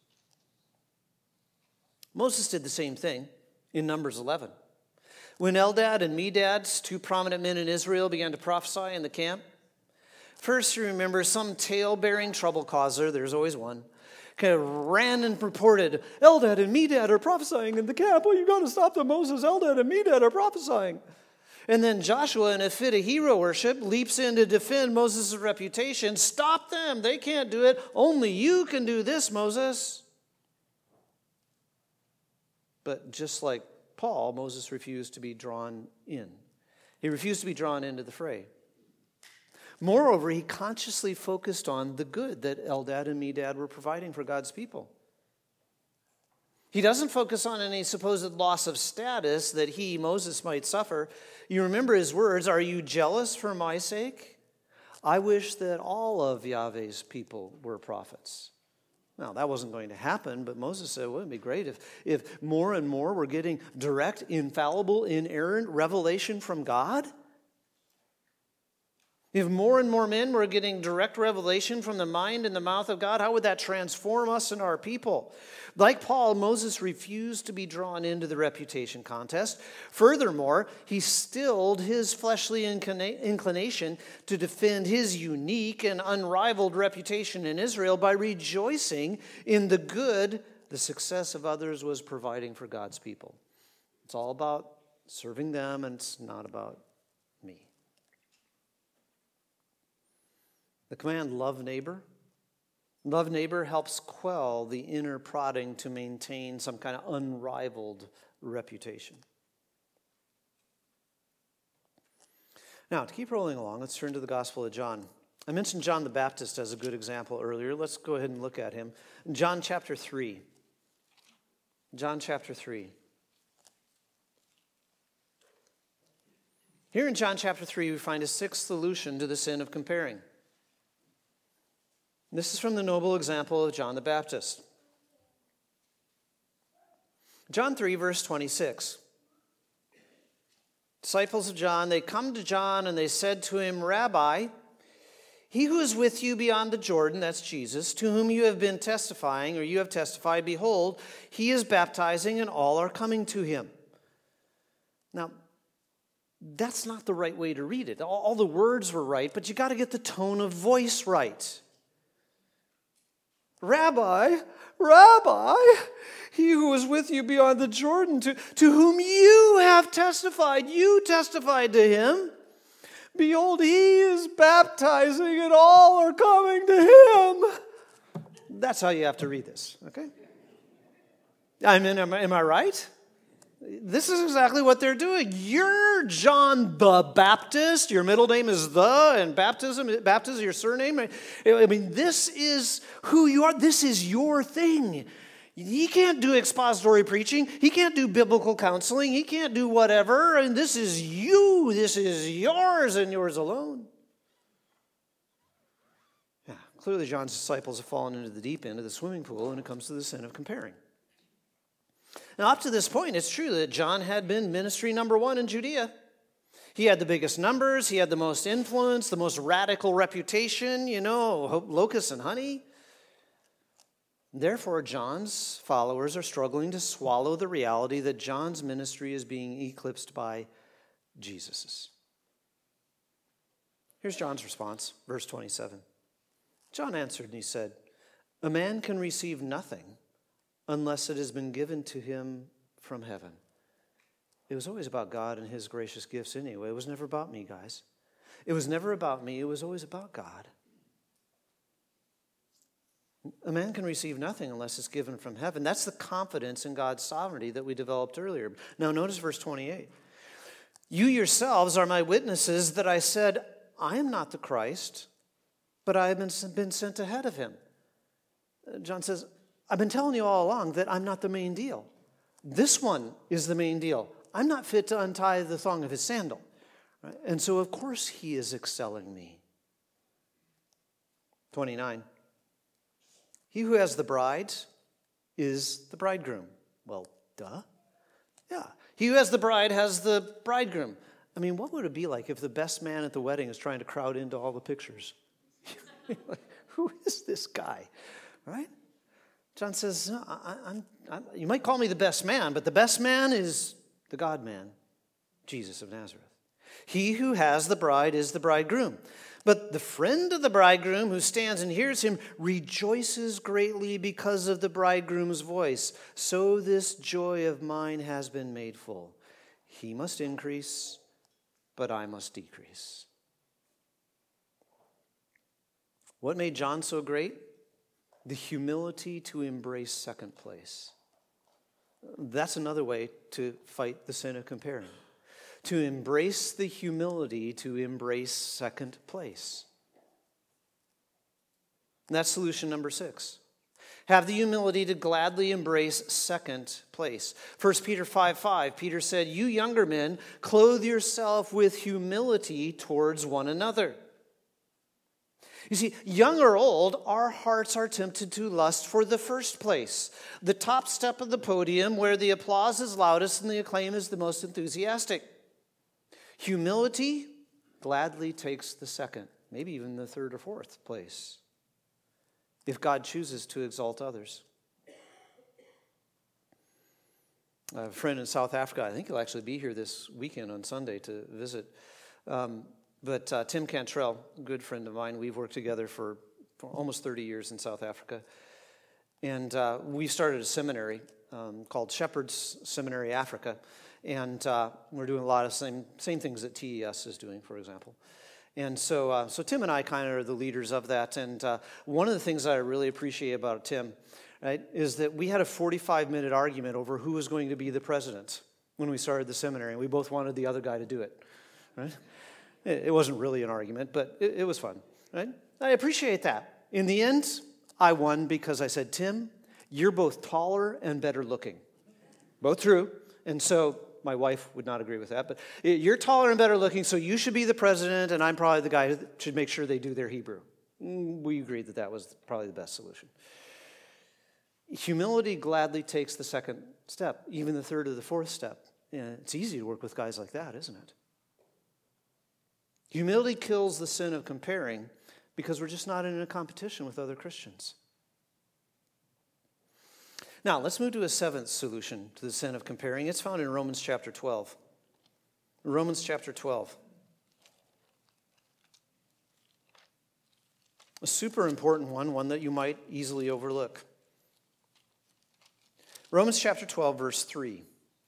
Moses did the same thing in Numbers eleven. When Eldad and Medad, two prominent men in Israel, began to prophesy in the camp, first you remember some tale-bearing trouble causer, there's always one, kind of ran and reported, Eldad and Medad are prophesying in the camp. Well, you got to stop them, Moses. Eldad and Medad are prophesying. And then Joshua, in a fit of hero worship, leaps in to defend Moses' reputation. Stop them. They can't do it. Only you can do this, Moses. But just like Paul, Moses refused to be drawn in. He refused to be drawn into the fray. Moreover, he consciously focused on the good that Eldad and Medad were providing for God's people. He doesn't focus on any supposed loss of status that he, Moses, might suffer. You remember his words, are you jealous for my sake? I wish that all of Yahweh's people were prophets. Now, that wasn't going to happen, but Moses said, wouldn't it be great if, if more and more were getting direct, infallible, inerrant revelation from God? If more and more men were getting direct revelation from the mind and the mouth of God, how would that transform us and our people? Like Paul, Moses refused to be drawn into the reputation contest. Furthermore, he stilled his fleshly inclination to defend his unique and unrivaled reputation in Israel by rejoicing in the good the success of others was providing for God's people. It's all about serving them, and it's not about me. The command, love neighbor. Love neighbor helps quell the inner prodding to maintain some kind of unrivaled reputation. Now, to keep rolling along, let's turn to the Gospel of John. I mentioned John the Baptist as a good example earlier. Let's go ahead and look at him. John chapter three. John chapter three. Here in John chapter three, we find a sixth solution to the sin of comparing. This is from the noble example of John the Baptist. John three, verse twenty-six. Disciples of John, they come to John and they said to him, Rabbi, he who is with you beyond the Jordan, that's Jesus, to whom you have been testifying, or you have testified, behold, he is baptizing and all are coming to him. Now, that's not the right way to read it. All, all the words were right, but you got to get the tone of voice right. Rabbi, Rabbi, he who was with you beyond the Jordan, to, to whom you have testified, you testified to him. Behold, he is baptizing and all are coming to him. That's how you have to read this, okay? I mean, am I, am I right? This is exactly what they're doing. You're John the Baptist. Your middle name is the, and baptism, baptism is your surname. I mean, this is who you are. This is your thing. He can't do expository preaching. He can't do biblical counseling. He can't do whatever. And this is you. This is yours and yours alone. Yeah, clearly John's disciples have fallen into the deep end of the swimming pool when it comes to the sin of comparing. Now, up to this point, it's true that John had been ministry number one in Judea. He had the biggest numbers. He had the most influence, the most radical reputation, you know, locusts and honey. Therefore, John's followers are struggling to swallow the reality that John's ministry is being eclipsed by Jesus's. Here's John's response, verse twenty-seven. John answered and he said, a man can receive nothing unless it has been given to him from heaven. It was always about God and his gracious gifts anyway. It was never about me, guys. It was never about me. It was always about God. A man can receive nothing unless it's given from heaven. That's the confidence in God's sovereignty that we developed earlier. Now notice verse twenty-eight. You yourselves are my witnesses that I said, I am not the Christ, but I have been, been sent ahead of him. John says, I've been telling you all along that I'm not the main deal. This one is the main deal. I'm not fit to untie the thong of his sandal. Right? And so, of course, he is excelling me. twenty-nine. He who has the bride is the bridegroom. Well, duh. Yeah. He who has the bride has the bridegroom. I mean, what would it be like if the best man at the wedding is trying to crowd into all the pictures? Like, who is this guy? Right? John says, no, I, I'm, I'm, you might call me the best man, but the best man is the God-man, Jesus of Nazareth. He who has the bride is the bridegroom. But the friend of the bridegroom who stands and hears him rejoices greatly because of the bridegroom's voice. So this joy of mine has been made full. He must increase, but I must decrease. What made John so great? The humility to embrace second place. That's another way to fight the sin of comparing. To embrace the humility to embrace second place. And that's solution number six. Have the humility to gladly embrace second place. First Peter five five, Peter said, you younger men, clothe yourself with humility towards one another. You see, young or old, our hearts are tempted to lust for the first place, the top step of the podium where the applause is loudest and the acclaim is the most enthusiastic. Humility gladly takes the second, maybe even the third or fourth place, if God chooses to exalt others. I have a friend in South Africa. I think he'll actually be here this weekend on Sunday to visit. Um, but uh, Tim Cantrell, a good friend of mine, we've worked together for, for almost thirty years in South Africa. And uh, we started a seminary um, called Shepherd's Seminary Africa. And uh, we're doing a lot of same same things that T E S is doing, for example. And so uh, so Tim and I kind of are the leaders of that. And uh, one of the things that I really appreciate about Tim, right, is that we had a forty-five minute argument over who was going to be the president when we started the seminary. And we both wanted the other guy to do it, right? It, it wasn't really an argument, but it, it was fun, right? I appreciate that. In the end, I won because I said, Tim, you're both taller and better looking. Both true. And so my wife would not agree with that, but you're taller and better looking, so you should be the president, and I'm probably the guy who should make sure they do their Hebrew. We agreed that that was probably the best solution. Humility gladly takes the second step, even the third or the fourth step. Yeah, it's easy to work with guys like that, isn't it? Humility kills the sin of comparing because we're just not in a competition with other Christians. Now, let's move to a seventh solution to the sin of comparing. It's found in Romans chapter twelve. Romans chapter twelve. A super important one, one that you might easily overlook. Romans chapter twelve, verse three.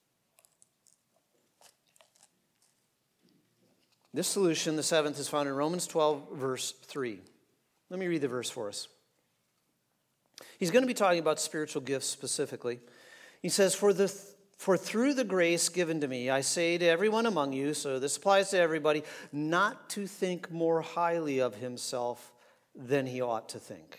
This solution, the seventh, is found in Romans twelve, verse three. Let me read the verse for us. He's going to be talking about spiritual gifts specifically. He says, for, the, for through the grace given to me, I say to everyone among you, so this applies to everybody, not to think more highly of himself than he ought to think,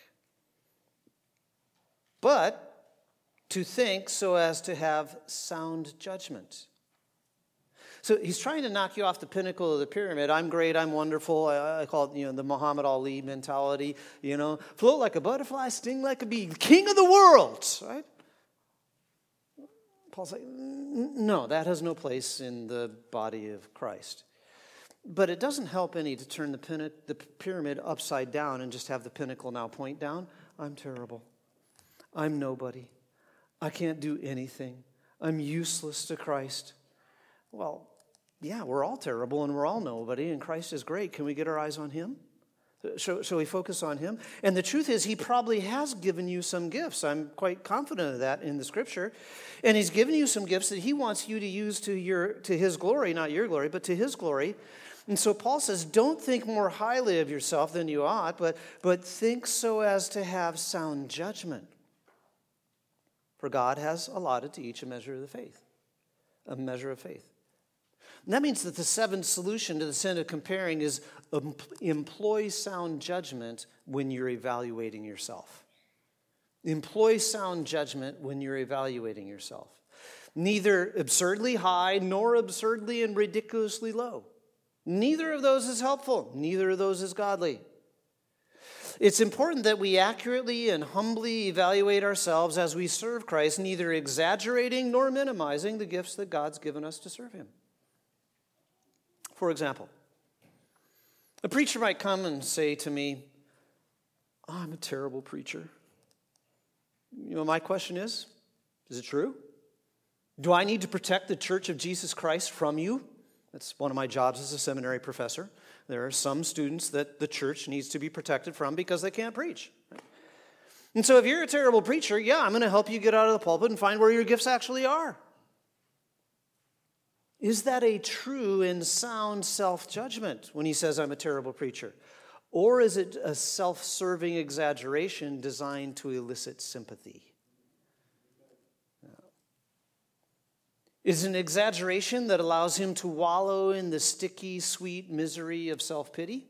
but to think so as to have sound judgment. So he's trying to knock you off the pinnacle of the pyramid. I'm great, I'm wonderful. I, I call it, you know, the Muhammad Ali mentality. You know, float like a butterfly, sting like a bee, king of the world, right? Paul's like, no, that has no place in the body of Christ. But it doesn't help any to turn the, pin- the pyramid upside down and just have the pinnacle now point down. I'm terrible. I'm nobody. I can't do anything. I'm useless to Christ. Well, yeah, we're all terrible and we're all nobody, and Christ is great. Can we get our eyes on him? Shall, shall we focus on him? And the truth is, he probably has given you some gifts. I'm quite confident of that in the scripture. And he's given you some gifts that he wants you to use to your to his glory, not your glory, but to his glory. And so Paul says, don't think more highly of yourself than you ought, but, but think so as to have sound judgment. For God has allotted to each a measure of the faith, a measure of faith. And that means that the seventh solution to the sin of comparing is um, employ sound judgment when you're evaluating yourself. Employ sound judgment when you're evaluating yourself. Neither absurdly high nor absurdly and ridiculously low. Neither of those is helpful. Neither of those is godly. It's important that we accurately and humbly evaluate ourselves as we serve Christ, neither exaggerating nor minimizing the gifts that God's given us to serve him. For example, a preacher might come and say to me, oh, I'm a terrible preacher. You know, my question is, is it true? Do I need to protect the Church of Jesus Christ from you? That's one of my jobs as a seminary professor. There are some students that the church needs to be protected from because they can't preach. And so if you're a terrible preacher, yeah, I'm going to help you get out of the pulpit and find where your gifts actually are. Is that a true and sound self-judgment when he says I'm a terrible preacher? Or is it a self-serving exaggeration designed to elicit sympathy? Is it an exaggeration that allows him to wallow in the sticky, sweet misery of self-pity?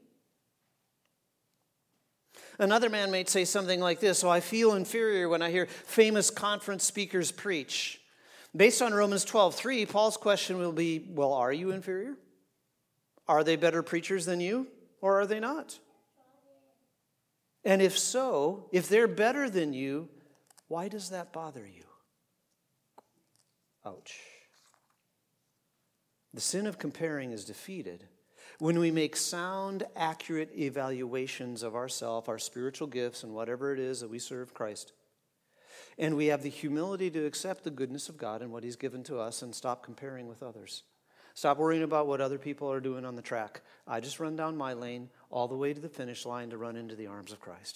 Another man might say something like this, oh, I feel inferior when I hear famous conference speakers preach. Based on Romans twelve three, Paul's question will be, well, are you inferior? Are they better preachers than you, or are they not? And if so, if they're better than you, why does that bother you? Ouch. The sin of comparing is defeated when we make sound, accurate evaluations of ourselves, our spiritual gifts, and whatever it is that we serve Christ. And we have the humility to accept the goodness of God and what he's given to us and stop comparing with others. Stop worrying about what other people are doing on the track. I just run down my lane all the way to the finish line to run into the arms of Christ.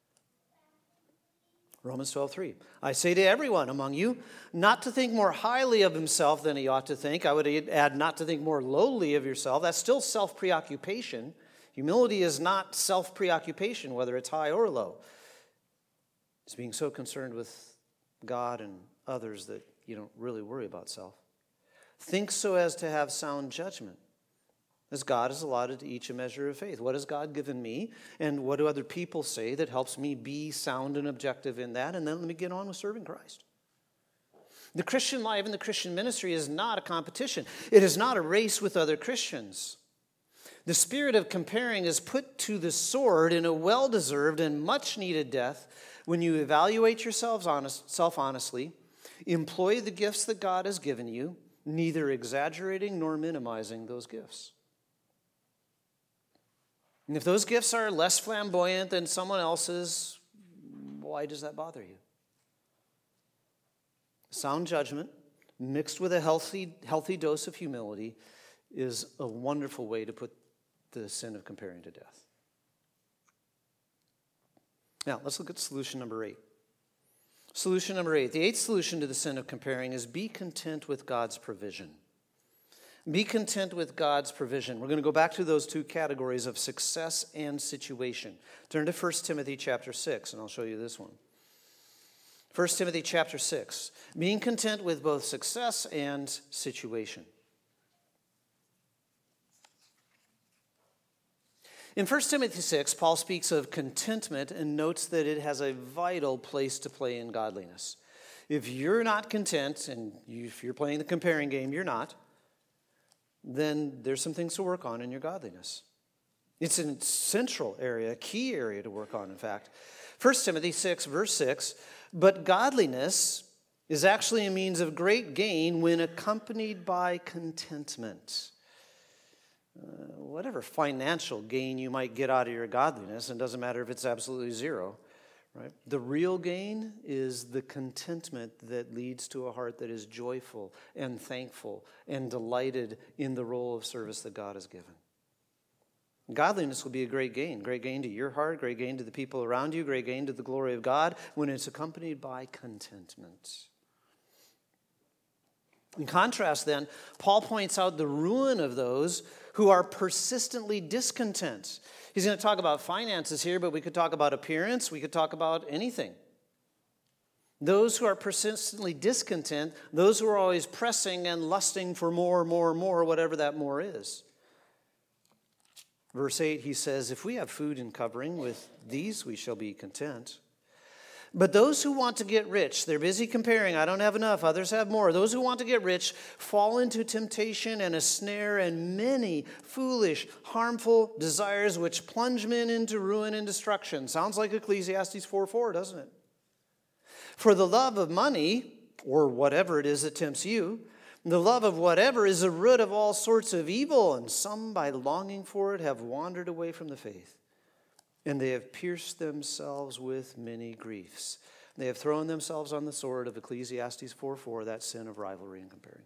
Romans twelve three. I say to everyone among you, not to think more highly of himself than he ought to think. I would add not to think more lowly of yourself. That's still self-preoccupation. Humility is not self-preoccupation, whether it's high or low. It's being so concerned with God and others that you don't really worry about self. Think so as to have sound judgment, as God has allotted to each a measure of faith. What has God given me? And what do other people say that helps me be sound and objective in that? And then let me get on with serving Christ. The Christian life and the Christian ministry is not a competition. It is not a race with other Christians. The spirit of comparing is put to the sword in a well-deserved and much-needed death when you evaluate yourselves honest, self-honestly, employ the gifts that God has given you, neither exaggerating nor minimizing those gifts. And if those gifts are less flamboyant than someone else's, why does that bother you? Sound judgment, mixed with a healthy, healthy dose of humility, is a wonderful way to put the sin of comparing to death. Now, let's look at solution number eight. Solution number eight. The eighth solution to the sin of comparing is be content with God's provision. Be content with God's provision. We're going to go back to those two categories of success and situation. Turn to First Timothy chapter six, and I'll show you this one. First Timothy chapter six. Being content with both success and situation. In First Timothy six, Paul speaks of contentment and notes that it has a vital place to play in godliness. If you're not content, and you, if you're playing the comparing game, you're not, then there's some things to work on in your godliness. It's a central area, a key area to work on, in fact. First Timothy six, verse six, but godliness is actually a means of great gain when accompanied by contentment. Uh, whatever financial gain you might get out of your godliness, and it doesn't matter if it's absolutely zero, right? The real gain is the contentment that leads to a heart that is joyful and thankful and delighted in the role of service that God has given. Godliness will be a great gain, great gain to your heart, great gain to the people around you, great gain to the glory of God when it's accompanied by contentment. In contrast, then, Paul points out the ruin of those who are persistently discontent. He's going to talk about finances here, but we could talk about appearance. We could talk about anything. those who are persistently discontent, those who are always pressing and lusting for more, more, more, whatever that more is. Verse eight, he says, if we have food and covering, with these we shall be content. But those who want to get rich, they're busy comparing, I don't have enough, others have more. Those who want to get rich fall into temptation and a snare and many foolish, harmful desires which plunge men into ruin and destruction. Sounds like Ecclesiastes four four, doesn't it? For the love of money, or whatever it is that tempts you, the love of whatever is the root of all sorts of evil, and some by longing for it have wandered away from the faith. And they have pierced themselves with many griefs. They have thrown themselves on the sword of Ecclesiastes four four, that sin of rivalry and comparing.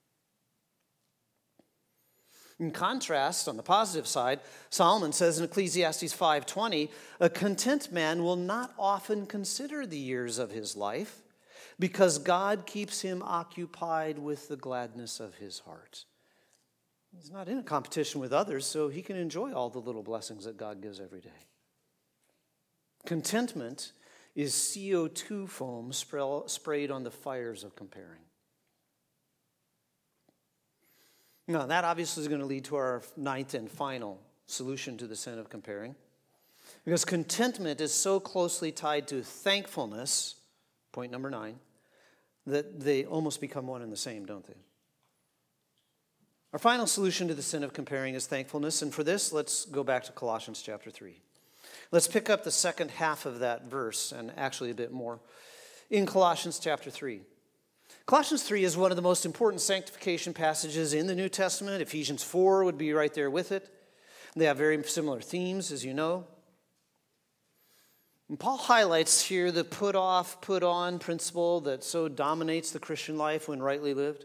In contrast, on the positive side, Solomon says in Ecclesiastes five twenty, a content man will not often consider the years of his life because God keeps him occupied with the gladness of his heart. He's not in a competition with others, so he can enjoy all the little blessings that God gives every day. Contentment is C O two foam sprayed on the fires of comparing. Now, that obviously is going to lead to our ninth and final solution to the sin of comparing. Because contentment is so closely tied to thankfulness, point number nine, that they almost become one and the same, don't they? Our final solution to the sin of comparing is thankfulness. And for this, let's go back to Colossians chapter three. Let's pick up the second half of that verse, and actually a bit more, in Colossians chapter three. Colossians three is one of the most important sanctification passages in the New Testament. Ephesians four would be right there with it. They have very similar themes, as you know. And Paul highlights here the put off, put on principle that so dominates the Christian life when rightly lived.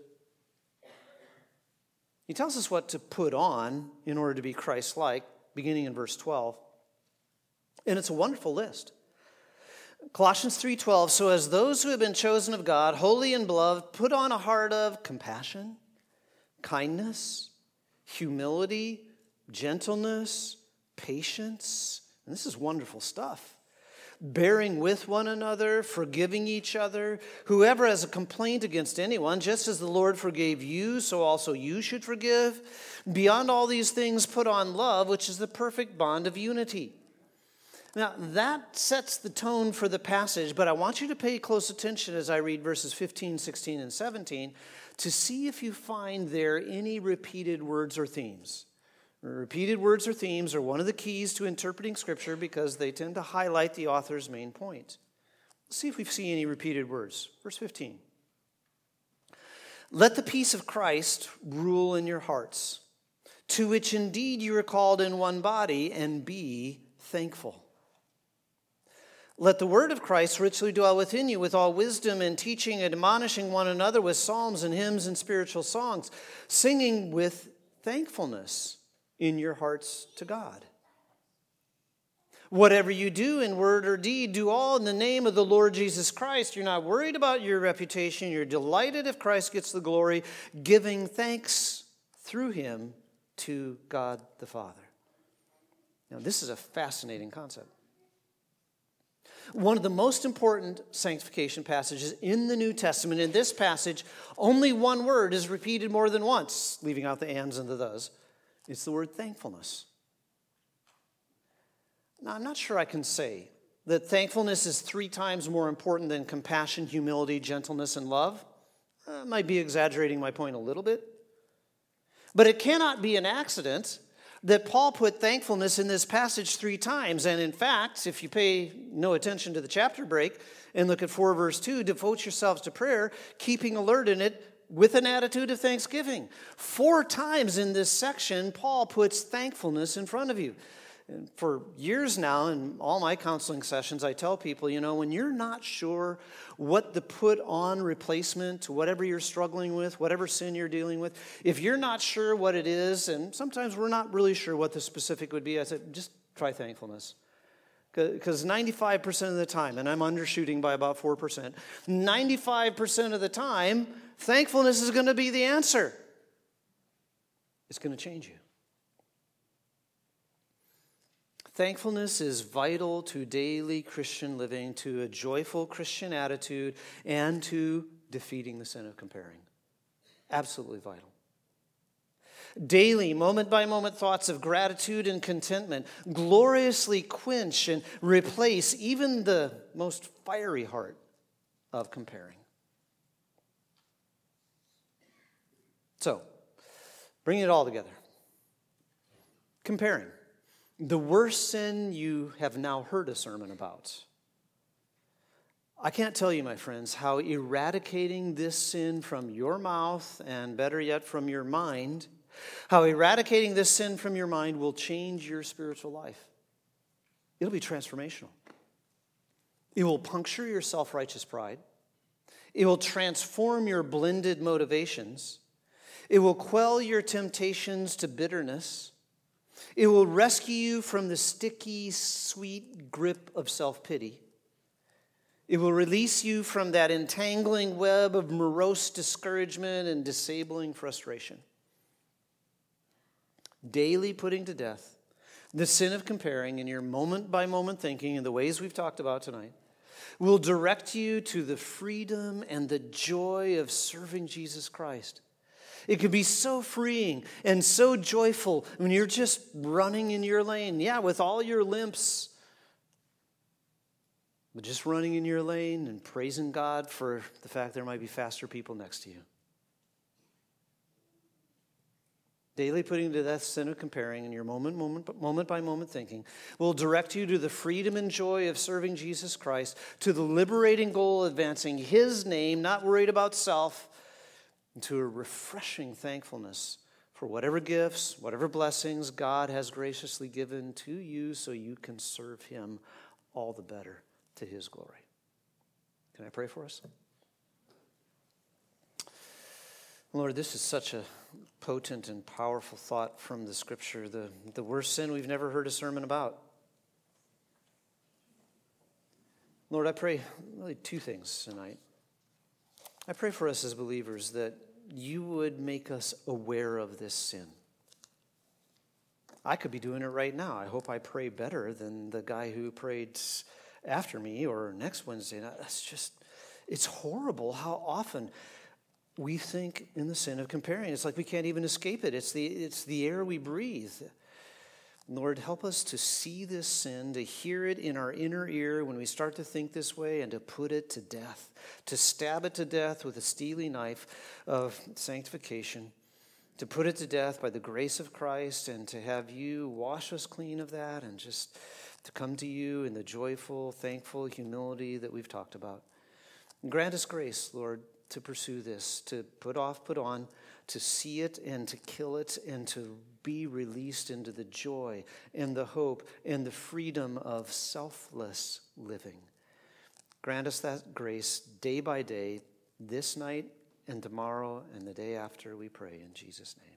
He tells us what to put on in order to be Christ-like, beginning in verse twelve. And it's a wonderful list. Colossians three twelve, so as those who have been chosen of God, holy and beloved, put on a heart of compassion, kindness, humility, gentleness, patience. And this is wonderful stuff. Bearing with one another, forgiving each other. Whoever has a complaint against anyone, just as the Lord forgave you, so also you should forgive. Beyond all these things, put on love, which is the perfect bond of unity. Now, that sets the tone for the passage, but I want you to pay close attention as I read verses fifteen, sixteen, and seventeen to see if you find there any repeated words or themes. Repeated words or themes are one of the keys to interpreting Scripture because they tend to highlight the author's main point. Let's see if we see any repeated words. Verse fifteen. Let the peace of Christ rule in your hearts, to which indeed you are called in one body, and be thankful. Let the word of Christ richly dwell within you with all wisdom and teaching and admonishing one another with psalms and hymns and spiritual songs, singing with thankfulness in your hearts to God. Whatever you do in word or deed, do all in the name of the Lord Jesus Christ. You're not worried about your reputation. You're delighted if Christ gets the glory, giving thanks through him to God the Father. Now, this is a fascinating concept. One of the most important sanctification passages in the New Testament. In this passage, only one word is repeated more than once, leaving out the ands and the thes. It's the word thankfulness. Now, I'm not sure I can say that thankfulness is three times more important than compassion, humility, gentleness, and love. I might be exaggerating my point a little bit. But it cannot be an accident that Paul put thankfulness in this passage three times. And in fact, if you pay no attention to the chapter break and look at four verse two, devote yourselves to prayer, keeping alert in it with an attitude of thanksgiving. Four times in this section, Paul puts thankfulness in front of you. And for years now, in all my counseling sessions, I tell people, you know, when you're not sure what the put-on replacement to whatever you're struggling with, whatever sin you're dealing with, if you're not sure what it is, and sometimes we're not really sure what the specific would be, I said, just try thankfulness. Because ninety-five percent of the time, and I'm undershooting by about four percent, ninety-five percent of the time, thankfulness is going to be the answer. It's going to change you. Thankfulness is vital to daily Christian living, to a joyful Christian attitude, and to defeating the sin of comparing. Absolutely vital. Daily, moment-by-moment thoughts of gratitude and contentment gloriously quench and replace even the most fiery heart of comparing. So, bringing it all together. Comparing. The worst sin you have now heard a sermon about. I can't tell you, my friends, how eradicating this sin from your mouth, and better yet from your mind, how eradicating this sin from your mind will change your spiritual life. It'll be transformational. It will puncture your self-righteous pride. It will transform your blended motivations. It will quell your temptations to bitterness. It will rescue you from the sticky, sweet grip of self-pity. It will release you from that entangling web of morose discouragement and disabling frustration. Daily putting to death the sin of comparing in your moment-by-moment thinking in the ways we've talked about tonight will direct you to the freedom and the joy of serving Jesus Christ. It can be so freeing and so joyful when you're just running in your lane. Yeah, with all your limps, but just running in your lane and praising God for the fact there might be faster people next to you. Daily putting to death sin of comparing in your moment, moment, moment by moment thinking will direct you to the freedom and joy of serving Jesus Christ, to the liberating goal of advancing His name, not worried about self, and to a refreshing thankfulness for whatever gifts, whatever blessings God has graciously given to you so you can serve Him all the better to His glory. Can I pray for us? Lord, this is such a potent and powerful thought from the Scripture, the, the worst sin we've never heard a sermon about. Lord, I pray really two things tonight. I pray for us as believers that you would make us aware of this sin. I could be doing it right now. I hope I pray better than the guy who prayed after me or next Wednesday night. That's just, it's horrible how often we think in the sin of comparing. It's like we can't even escape it. It's the, it's the air we breathe. Lord, help us to see this sin, to hear it in our inner ear when we start to think this way, and to put it to death, to stab it to death with a steely knife of sanctification, to put it to death by the grace of Christ, and to have you wash us clean of that, and just to come to you in the joyful, thankful humility that we've talked about. And grant us grace, Lord, to pursue this, to put off, put on, to see it and to kill it, and to be released into the joy and the hope and the freedom of selfless living. Grant us that grace day by day, this night and tomorrow and the day after, we pray in Jesus' name.